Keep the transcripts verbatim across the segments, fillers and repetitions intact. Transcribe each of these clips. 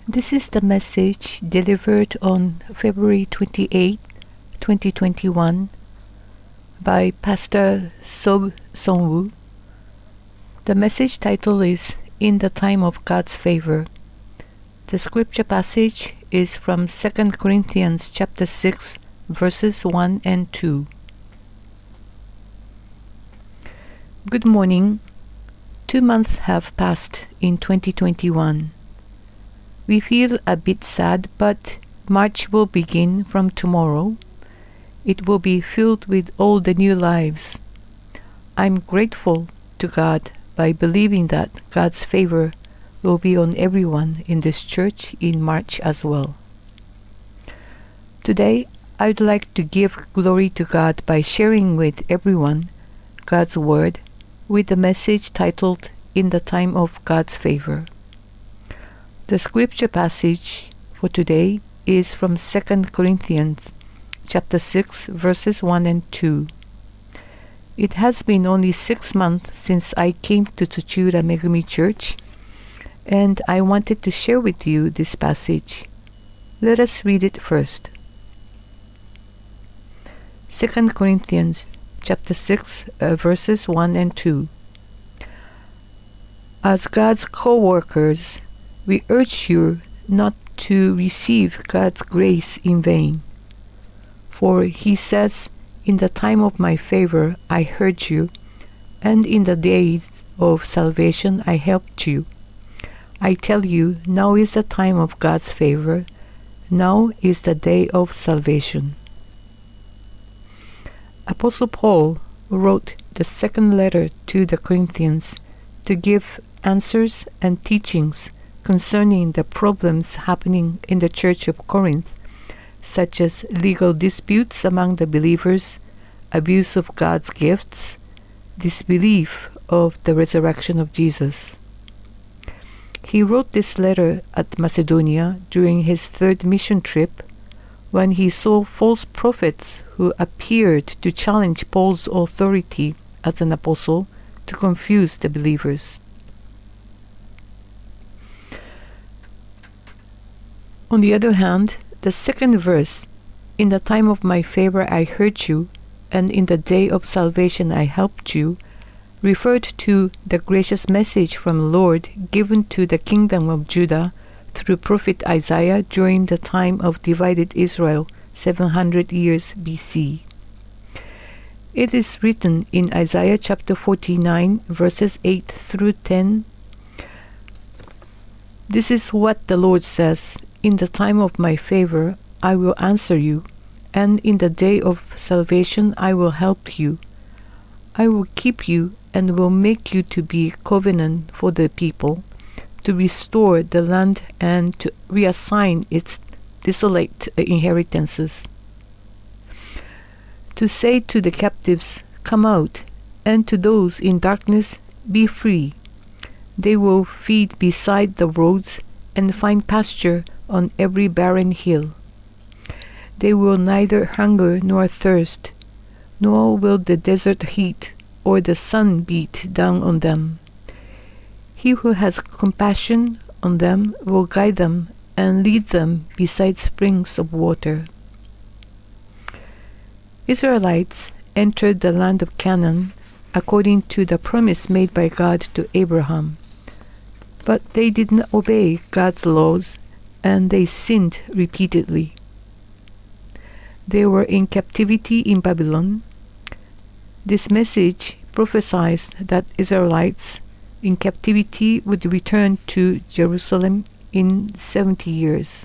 This is the message delivered on February twenty-eighth, twenty twenty-one by Pastor Sob Songwoo. The message title is In the Time of God's Favor. The scripture passage is from Second Corinthians chapter six, verses one and two. Good morning. Two months have passed in twenty twenty-one. We feel a bit sad, but March will begin from tomorrow. It will be filled with all the new lives. I'm grateful to God by believing that God's favor will be on everyone in this church in March as well. Today, I'd like to give glory to God by sharing with everyone God's Word with a message titled In the Time of God's Favor. The scripture passage for today is from Second Corinthians chapter six, verses one and two. It has been only six months since I came to Tsuchiura Megumi Church, and I wanted to share with you this passage. Let us read it first. Second Corinthians chapter six, uh, verses one and two. As God's co-workers, we urge you not to receive God's grace in vain. For he says, In the time of my favor I heard you, and in the days of salvation I helped you. I tell you, now is the time of God's favor. Now is the day of salvation. Apostle Paul wrote the second letter to the Corinthians to give answers and teachings concerning the problems happening in the Church of Corinth, such as legal disputes among the believers, abuse of God's gifts, disbelief of the resurrection of Jesus. He wrote this letter at Macedonia during his third mission trip, when he saw false prophets who appeared to challenge Paul's authority as an apostle to confuse the believers. On the other hand, the second verse, In the time of my favor I heard you, and in the day of salvation I helped you, referred to the gracious message from the Lord given to the kingdom of Judah through prophet Isaiah during the time of divided Israel, seven hundred years B C. It is written in Isaiah chapter forty-nine, verses eight through ten. This is what the Lord says, In the time of my favor I will answer you, and in the day of salvation I will help you. I will keep you and will make you to be a covenant for the people, to restore the land and to reassign its desolate inheritances. To say to the captives, Come out, and to those in darkness, Be free. They will feed beside the roads and find pasture on every barren hill. They will neither hunger nor thirst, nor will the desert heat or the sun beat down on them. He who has compassion on them will guide them and lead them beside springs of water. Israelites entered the land of Canaan according to the promise made by God to Abraham. But they did not obey God's laws, and they sinned repeatedly. They were in captivity in Babylon. This message prophesied that Israelites in captivity would return to Jerusalem in seventy years.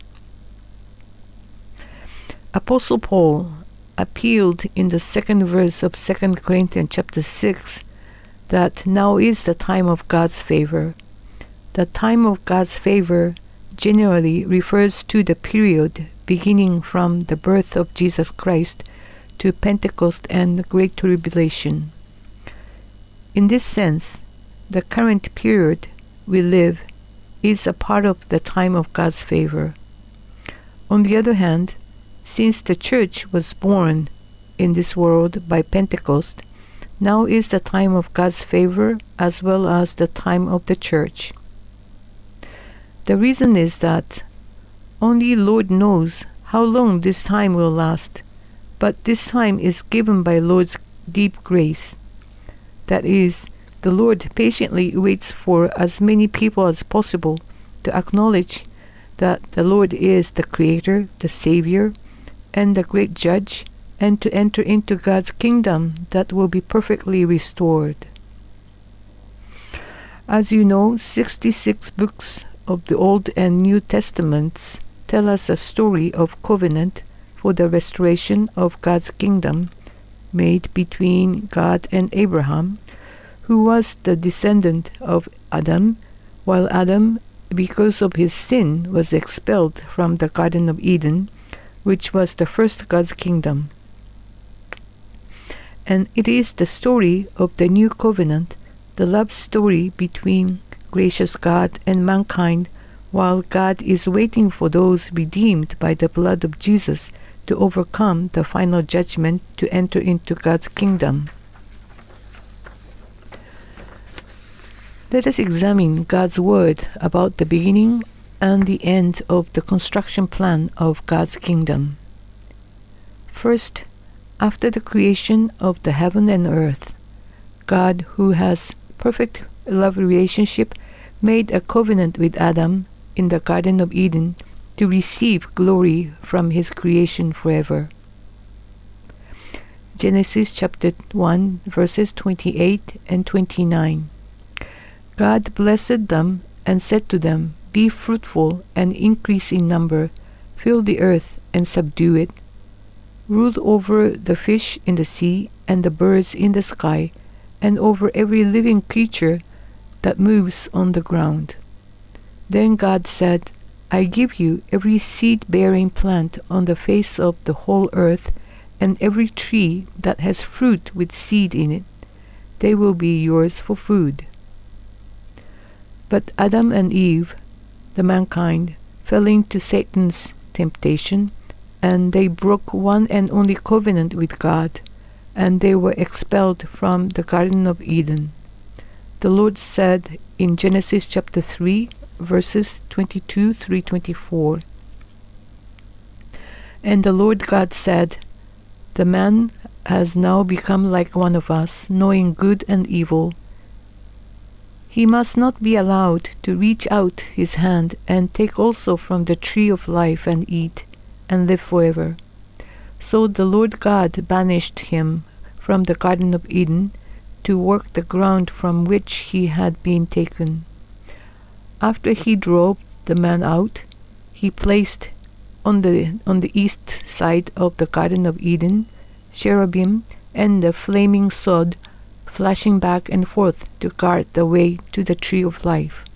Apostle Paul appealed in the second verse of Second Corinthians chapter six that now is the time of God's favor. The time of God's favor generally refers to the period beginning from the birth of Jesus Christ to Pentecost and the Great Tribulation. In this sense, the current period we live is a part of the time of God's favor. On the other hand, since the church was born in this world by Pentecost, now is the time of God's favor as well as the time of the church. The reason is that Only Lord knows how long this time will last, but this time is given by Lord's deep grace. That is, the Lord patiently waits for as many people as possible to acknowledge that the Lord is the Creator, the Savior, and the great Judge, and to enter into God's kingdom that will be perfectly restored. As you know, sixty-six books of the Old and New Testaments tell us a story of covenant for the restoration of God's kingdom made between God and Abraham, who was the descendant of Adam, while Adam, because of his sin, was expelled from the Garden of Eden, which was the first God's kingdom. And it is the story of the new covenant, the love story between gracious God and mankind, while God is waiting for those redeemed by the blood of Jesus to overcome the final judgment to enter into God's kingdom. Let us examine God's word about the beginning and the end of the construction plan of God's kingdom. First, after the creation of the heaven and earth, God, who has perfect love relationship, made a covenant with Adam in the Garden of Eden to receive glory from his creation forever. Genesis chapter one, verses twenty-eight and twenty-nine. God blessed them and said to them, "Be fruitful and increase in number, fill the earth and subdue it, rule over the fish in the sea and the birds in the sky, and over every living creature that moves on the ground." Then God said, "I give you every seed-bearing plant on the face of the whole earth, and every tree that has fruit with seed in it. They will be yours for food." But Adam and Eve, the mankind, fell into Satan's temptation, and they broke one and only covenant with God, and they were expelled from the Garden of Eden. The Lord said in Genesis chapter three, verses twenty-two through twenty-four, "And the Lord God said, The man has now become like one of us, knowing good and evil. He must not be allowed to reach out his hand and take also from the tree of life and eat, and live forever. So the Lord God banished him from the Garden of Eden to work the ground from which he had been taken. After he drove the man out, he placed on the on the east side of the Garden of Eden cherubim and the flaming sword flashing back and forth to guard the way to the tree of life.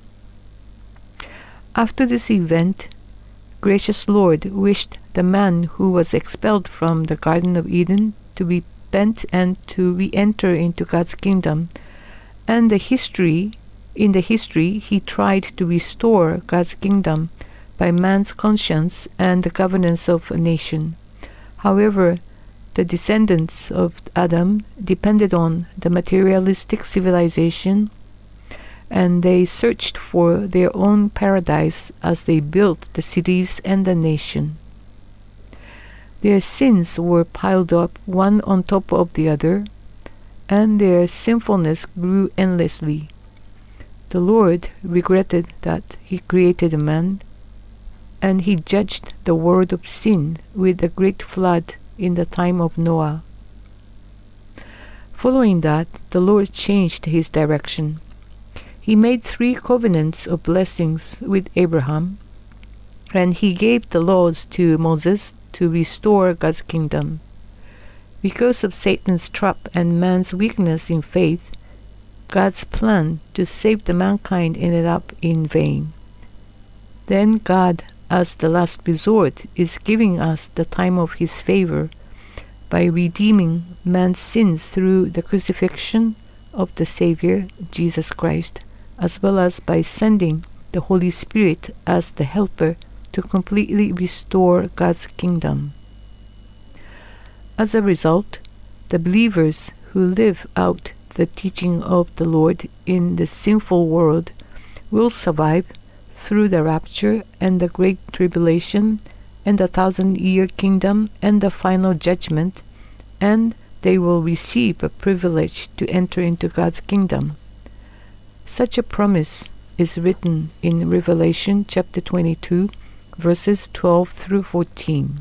After this event, gracious Lord wished the man who was expelled from the Garden of Eden to repent and to re-enter into God's kingdom, and the history in the history he tried to restore God's kingdom by man's conscience and the governance of a nation. However, the descendants of Adam depended on the materialistic civilization, and they searched for their own paradise as they built the cities and the nation. Their sins were piled up one on top of the other, and their sinfulness grew endlessly. The Lord regretted that he created a man, and he judged the world of sin with a great flood in the time of Noah. Following that, the Lord changed his direction. He made three covenants of blessings with Abraham, and he gave the laws to Moses to restore God's kingdom. Because of Satan's trap and man's weakness in faith, God's plan to save the mankind ended up in vain. Then God, as the last resort, is giving us the time of his favor by redeeming man's sins through the crucifixion of the Savior, Jesus Christ, as well as by sending the Holy Spirit as the helper to completely restore God's kingdom. As a result, the believers who live out the teaching of the Lord in the sinful world will survive through the rapture and the great tribulation and the thousand-year kingdom and the final judgment, and they will receive a privilege to enter into God's kingdom. Such a promise is written in Revelation chapter twenty-two, verses twelve through fourteen.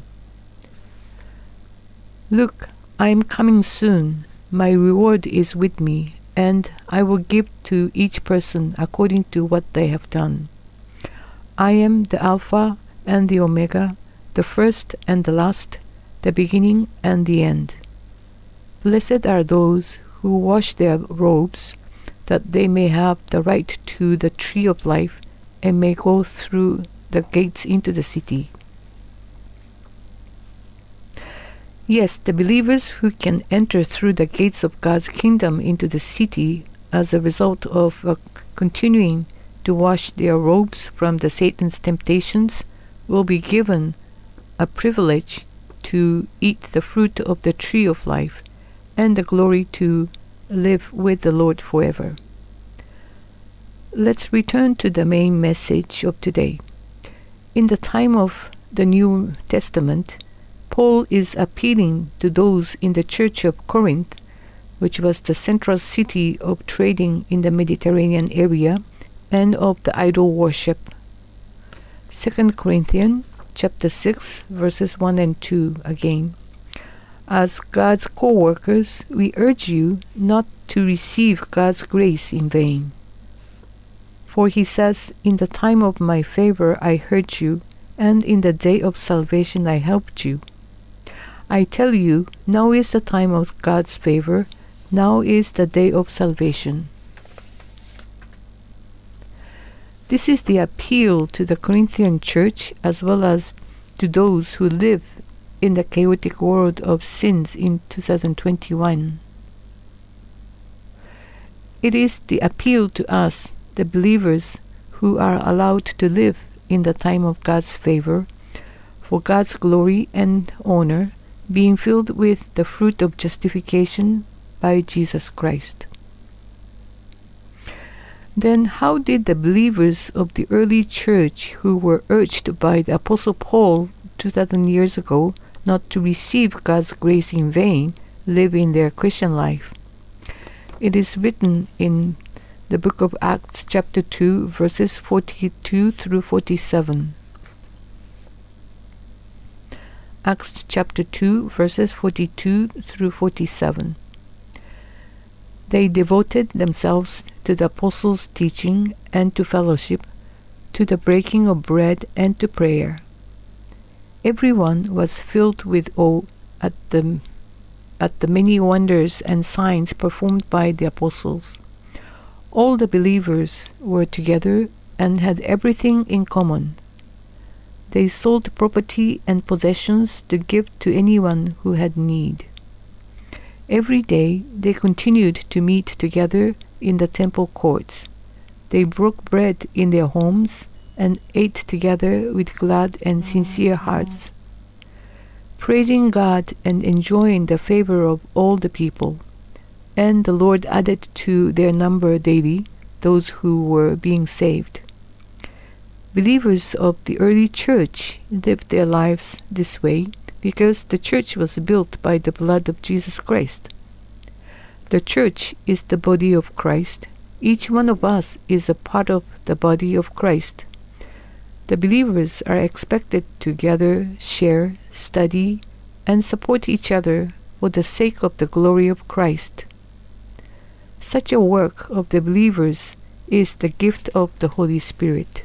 Look, I am coming soon. My reward is with me, and I will give to each person according to what they have done. I am the Alpha and the Omega, the first and the last, the beginning and the end. Blessed are those who wash their robes, that they may have the right to the tree of life and may go through the gates into the city. Yes, the believers who can enter through the gates of God's kingdom into the city as a result of uh, continuing to wash their robes from the Satan's temptations will be given a privilege to eat the fruit of the tree of life and the glory to live with the Lord forever. Let's return to the main message of today. In the time of the New Testament, Paul is appealing to those in the church of Corinth, which was the central city of trading in the Mediterranean area and of the idol worship. Second Corinthians chapter six, verses one and two again. As God's co-workers, we urge you not to receive God's grace in vain. For he says, in the time of my favor I heard you, and in the day of salvation I helped you. I tell you, now is the time of God's favor, now is the day of salvation. This is the appeal to the Corinthian church as well as to those who live in the chaotic world of sins in two thousand twenty-one. It is the appeal to us, the believers who are allowed to live in the time of God's favor, for God's glory and honor, being filled with the fruit of justification by Jesus Christ. Then how did the believers of the early church who were urged by the Apostle Paul two thousand years ago not to receive God's grace in vain live in their Christian life? It is written in the book of Acts chapter two, verses forty-two through forty-seven. Acts chapter two, verses forty-two through forty-seven. They devoted themselves to the apostles' teaching and to fellowship, to the breaking of bread and to prayer. Everyone was filled with awe at the, at the many wonders and signs performed by the apostles. All the believers were together and had everything in common. They sold property and possessions to give to anyone who had need. Every day they continued to meet together in the temple courts. They broke bread in their homes and ate together with glad and sincere hearts, praising God and enjoying the favor of all the people. And the Lord added to their number daily those who were being saved. Believers of the early church lived their lives this way because the church was built by the blood of Jesus Christ. The church is the body of Christ. Each one of us is a part of the body of Christ. The believers are expected to gather, share, study, and support each other for the sake of the glory of Christ. Such a work of the believers is the gift of the Holy Spirit.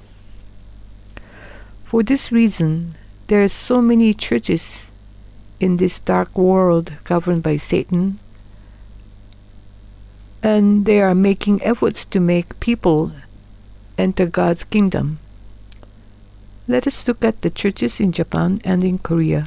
For this reason, there are so many churches in this dark world governed by Satan, and they are making efforts to make people enter God's kingdom. Let us look at the churches in Japan and in Korea.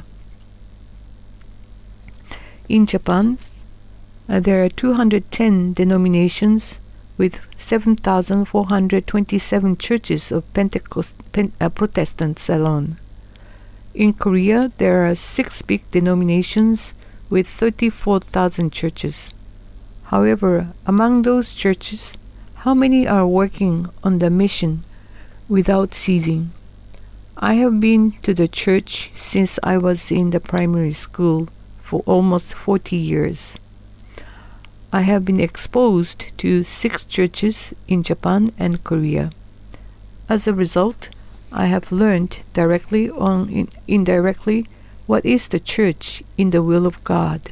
In Japan, uh, there are two hundred ten denominations with seven thousand four hundred twenty-seven churches of Pentecost, Pen, uh, Protestants alone. In Korea, there are six big denominations with thirty-four thousand churches. However, among those churches, how many are working on the mission without ceasing. I have been to the church since I was in the primary school for almost forty years. I have been exposed to six churches in Japan and Korea. As a result, I have learned directly or in, indirectly what is the church in the will of God.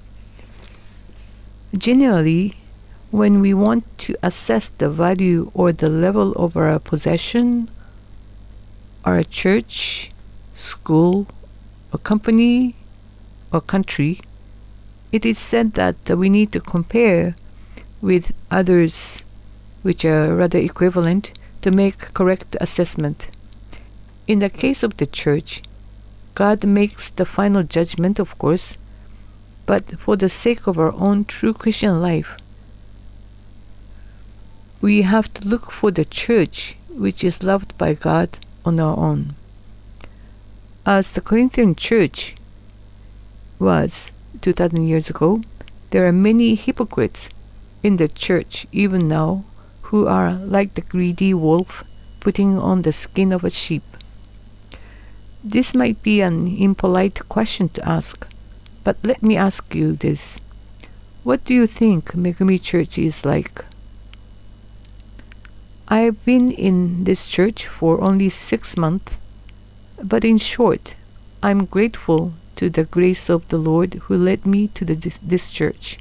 Generally, when we want to assess the value or the level of our possession, our church, school, a company, or country, it is said that we need to compare with others which are rather equivalent to make correct assessment. In the case of the church, God makes the final judgment, of course, but for the sake of our own true Christian life, we have to look for the church which is loved by God on our own. As the Corinthian church was two thousand years ago, there are many hypocrites in the church even now who are like the greedy wolf putting on the skin of a sheep. This might be an impolite question to ask, but let me ask you this. What do you think Megumi Church is like? I have been in this church for only six months, but in short, I'm grateful to the grace of the Lord who led me to the, this, this church.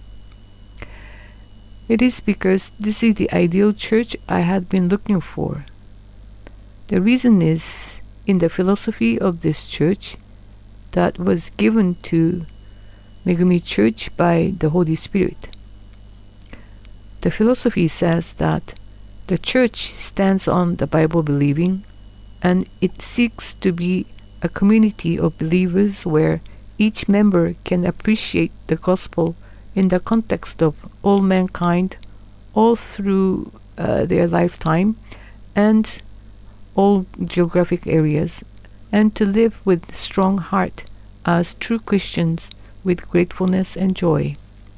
It is because this is the ideal church I had been looking for. The reason is in the philosophy of this church that was given to Megumi Church by the Holy Spirit. The philosophy says that the church stands on the Bible believing, and it seeks to be a community of believers where each member can appreciate the gospel in the context of all mankind all through uh, their lifetime and all geographic areas, and to live with strong heart as true Christians with gratefulness and joy.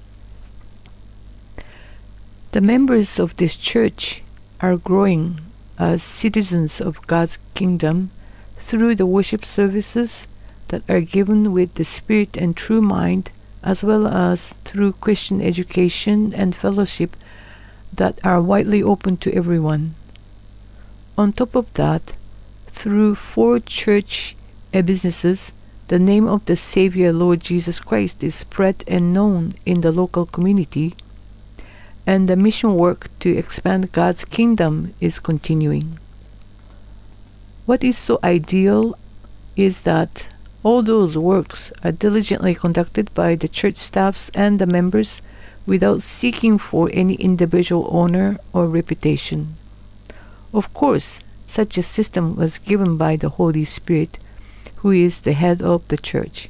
The members of this church are growing as citizens of God's kingdom through the worship services that are given with the spirit and true mind, as well as through Christian education and fellowship that are widely open to everyone. On top of that, through four church uh, businesses, the name of the Savior Lord Jesus Christ is spread and known in the local community, and the mission work to expand God's kingdom is continuing. What is so ideal is that all those works are diligently conducted by the church staffs and the members without seeking for any individual honor or reputation. Of course, such a system was given by the Holy Spirit, who is the head of the church.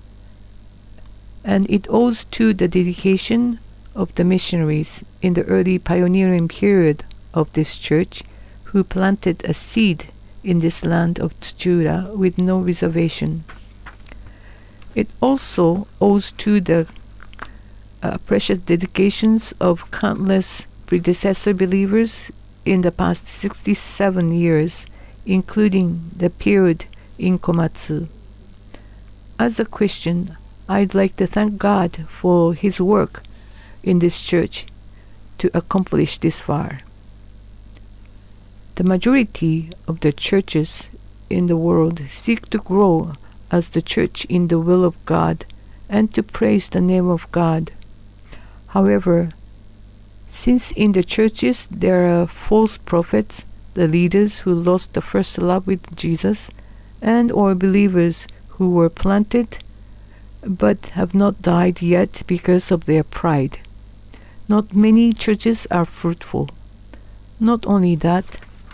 And it owes to the dedication of the missionaries in the early pioneering period of this church who planted a seed in this land of Tsuchiura with no reservation. It also owes to the uh, precious dedications of countless predecessor believers in the past sixty-seven years, including the period in Komatsu. As a Christian, I'd like to thank God for His work in this church to accomplish this far. The majority of the churches in the world seek to grow as the church in the will of God and to praise the name of God. However, since in the churches there are false prophets, the leaders who lost the first love with Jesus, and or believers who were planted but have not died yet because of their pride, not many churches are fruitful. Not only that,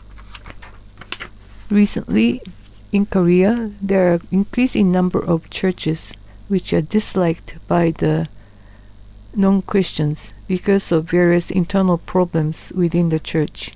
recently in Korea there are increasing number of churches which are disliked by the non-Christians because of various internal problems within the church.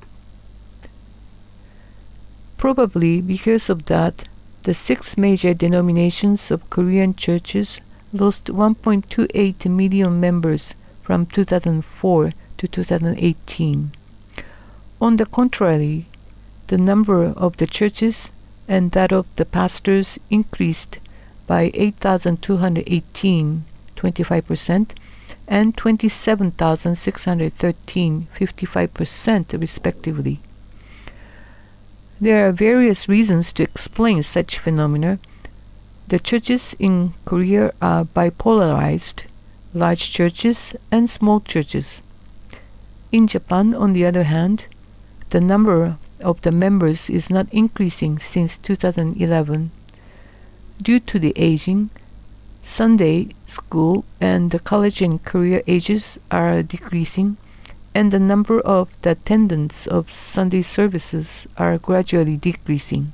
Probably because of that, the six major denominations of Korean churches lost one point two eight million members from two thousand four to two thousand eighteen. On the contrary, the number of the churches and that of the pastors increased by eight thousand two hundred eighteen, twenty-five percent, and twenty-seven thousand six hundred thirteen, fifty-five percent respectively. There are various reasons to explain such phenomena. The churches in Korea are bipolarized, large churches and small churches. In Japan, on the other hand, the number of the members is not increasing since two thousand eleven. Due to the aging, Sunday school and the college and career ages are decreasing, and the number of the attendants of Sunday services are gradually decreasing.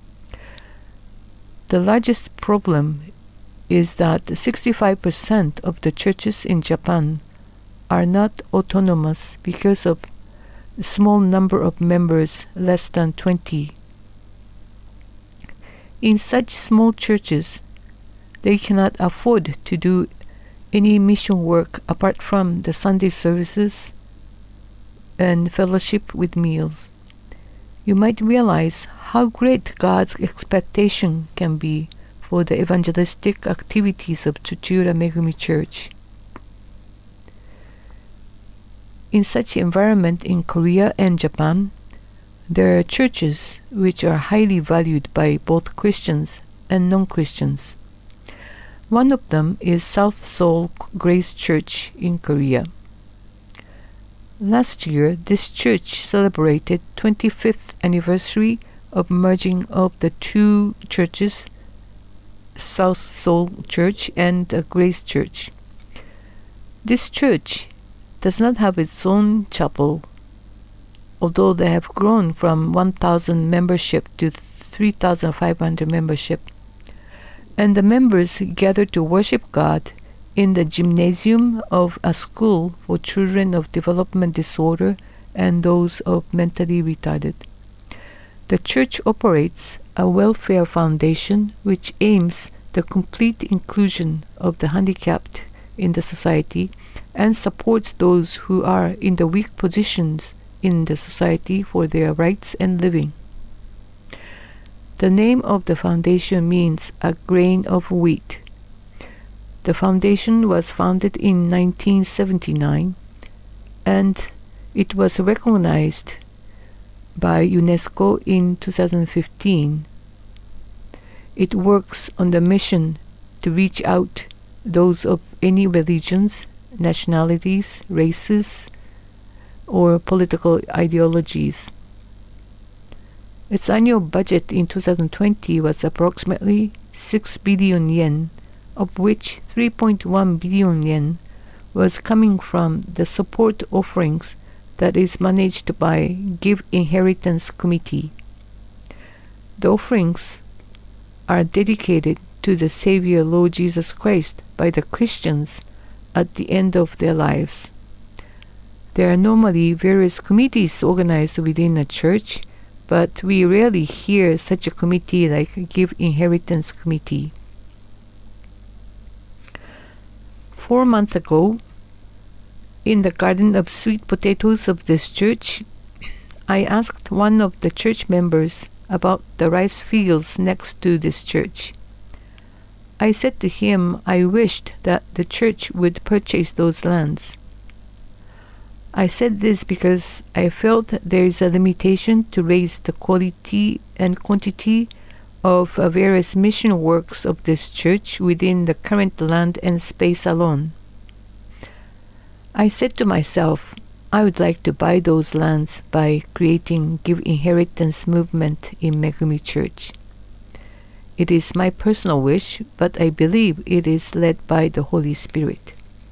The largest problem is that sixty-five percent of the churches in Japan are not autonomous because of a small number of members, less than twenty. In such small churches, they cannot afford to do any mission work apart from the Sunday services and fellowship with meals. You might realize how great God's expectation can be for the evangelistic activities of Chuchiura Megumi Church. In such environment in Korea and Japan, there are churches which are highly valued by both Christians and non-Christians. One of them is South Seoul Grace Church in Korea. Last year, this church celebrated twenty-fifth anniversary of merging of the two churches, South Seoul Church and uh, Grace Church. This church does not have its own chapel, although they have grown from one thousand membership to three thousand five hundred membership. And the members gather to worship God in the gymnasium of a school for children of development disorder and those of mentally retarded. The church operates a welfare foundation which aims the complete inclusion of the handicapped in the society and supports those who are in the weak positions in the society for their rights and living. The name of the foundation means a grain of wheat. The foundation was founded in nineteen seventy-nine, and it was recognized by UNESCO in two thousand fifteen. It works on the mission to reach out those of any religions, nationalities, races, or political ideologies. Its annual budget in two thousand twenty was approximately six billion yen, of which three point one billion yen was coming from the support offerings that is managed by Give Inheritance Committee. The offerings are dedicated to the Savior Lord Jesus Christ by the Christians at the end of their lives. There are normally various committees organized within a church, but we rarely hear such a committee like Give Inheritance Committee. Four months ago, in the garden of sweet potatoes of this church, I asked one of the church members about the rice fields next to this church. I said to him I wished that the church would purchase those lands. I said this because I felt there is a limitation to raise the quality and quantity of uh, various mission works of this church within the current land and space alone. I said to myself, I would like to buy those lands by creating Give Inheritance movement in Megumi Church. It is my personal wish, but I believe it is led by the Holy Spirit.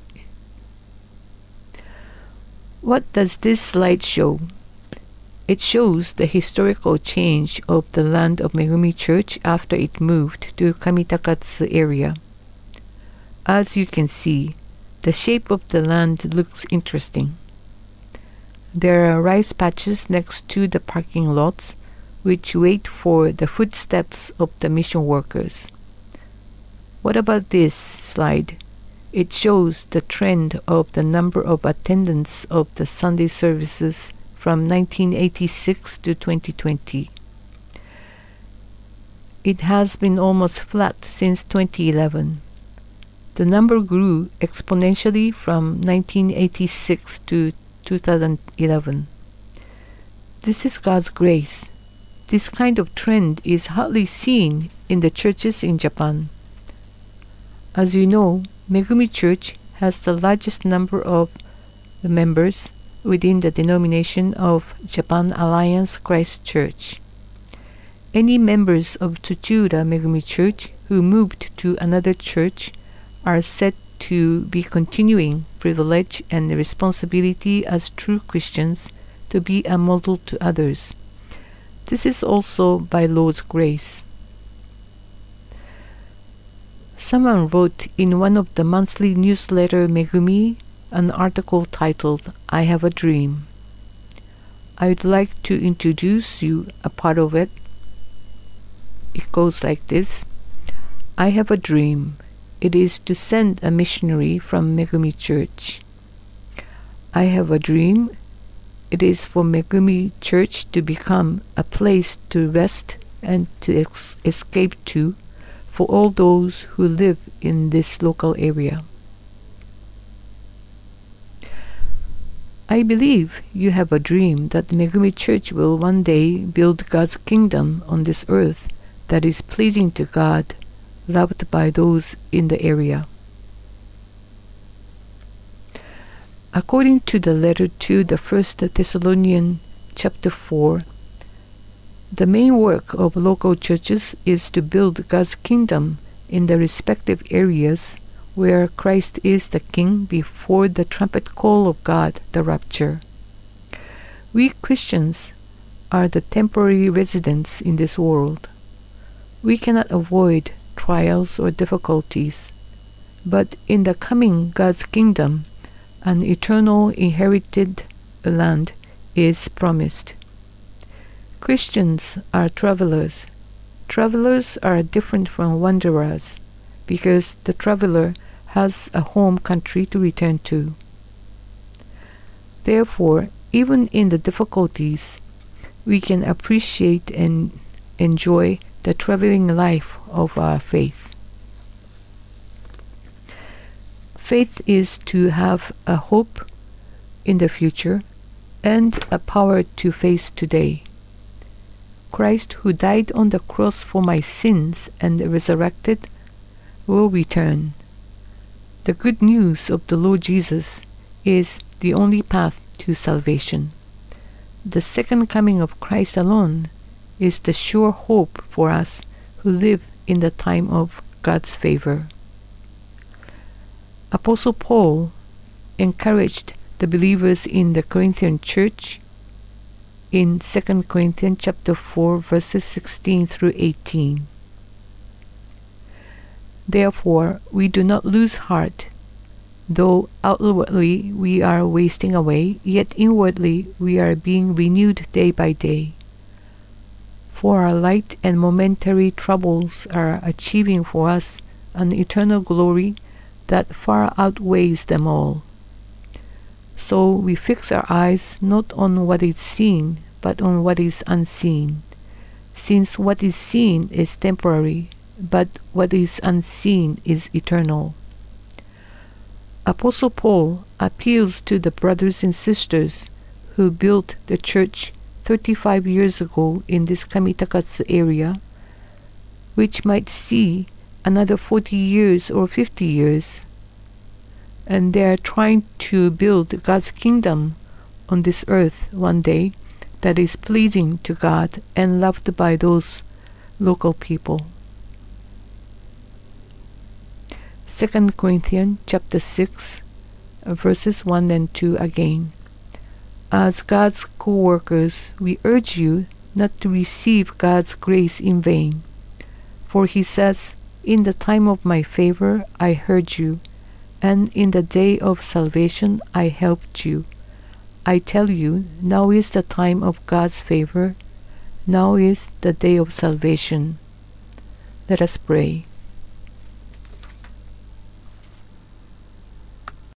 What does this slide show? It shows the historical change of the land of Megumi Church after it moved to Kamitakatsu area. As you can see, the shape of the land looks interesting. There are rice patches next to the parking lots, which wait for the footsteps of the mission workers. What about this slide? It shows the trend of the number of attendants of the Sunday services from nineteen eighty-six to twenty twenty. It has been almost flat since twenty eleven. The number grew exponentially from nineteen eighty-six to two thousand eleven. This is God's grace. This kind of trend is hardly seen in the churches in Japan. As you know, Megumi Church has the largest number of members within the denomination of Japan Alliance Christ Church. Any members of Tsuchiura Megumi Church who moved to another church are said to be continuing privilege and responsibility as true Christians to be a model to others. This is also by Lord's grace. Someone wrote in one of the monthly newsletter Megumi an article titled, I Have a Dream. I would like to introduce you a part of it. It goes like this. I have a dream. It is to send a missionary from Megumi Church. I have a dream. It is for Megumi Church to become a place to rest and to ex- escape to for all those who live in this local area. I believe you have a dream that Megumi Church will one day build God's kingdom on this earth that is pleasing to God, loved by those in the area. According to the letter to the First Thessalonians chapter four, the main work of local churches is to build God's kingdom in the respective areas where Christ is the King before the trumpet call of God, the rapture. We Christians are the temporary residents in this world. We cannot avoid trials or difficulties, but in the coming God's kingdom, an eternal inherited land is promised. Christians are travelers. Travelers are different from wanderers because the traveler has a home country to return to. Therefore, even in the difficulties, we can appreciate and enjoy the traveling life of our faith. Faith is to have a hope in the future and a power to face today. Christ, who died on the cross for my sins and resurrected, will return. The good news of the Lord Jesus is the only path to salvation. The second coming of Christ alone is the sure hope for us who live in the time of God's favor. Apostle Paul encouraged the believers in the Corinthian church in Second Corinthians chapter four verses sixteen through eighteen. Therefore, we do not lose heart. Though outwardly we are wasting away, yet inwardly we are being renewed day by day. For our light and momentary troubles are achieving for us an eternal glory that far outweighs them all. So we fix our eyes not on what is seen, but on what is unseen, since what is seen is temporary, but what is unseen is eternal. Apostle Paul appeals to the brothers and sisters who built the church thirty-five years ago in this Kamitakatsu area, which might see another forty years or fifty years, and they are trying to build God's kingdom on this earth one day that is pleasing to God and loved by those local people. Second Corinthians chapter six, verses one and two again. As God's co-workers, we urge you not to receive God's grace in vain. For he says, in the time of my favor I heard you, and in the day of salvation I helped you. I tell you, now is the time of God's favor. Now is the day of salvation. Let us pray.